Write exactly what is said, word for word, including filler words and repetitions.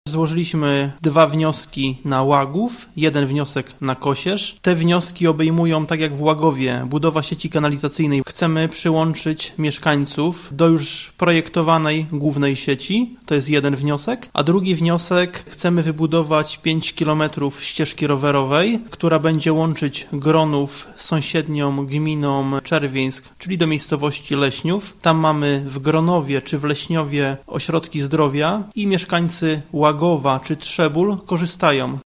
Złożyliśmy dwa wnioski na Łagów, jeden wniosek na Kosierz. Te wnioski obejmują, tak jak w Łagowie, budowa sieci kanalizacyjnej. Chcemy przyłączyć mieszkańców do już projektowanej głównej sieci. To jest jeden wniosek. A drugi wniosek, chcemy wybudować pięć kilometrów ścieżki rowerowej, która będzie łączyć Gronów z sąsiednią gminą Czerwieńsk, czyli do miejscowości Leśniów. Tam mamy w Gronowie czy w Leśniowie ośrodki zdrowia i mieszkańcy Łagowa czy Trzebul korzystają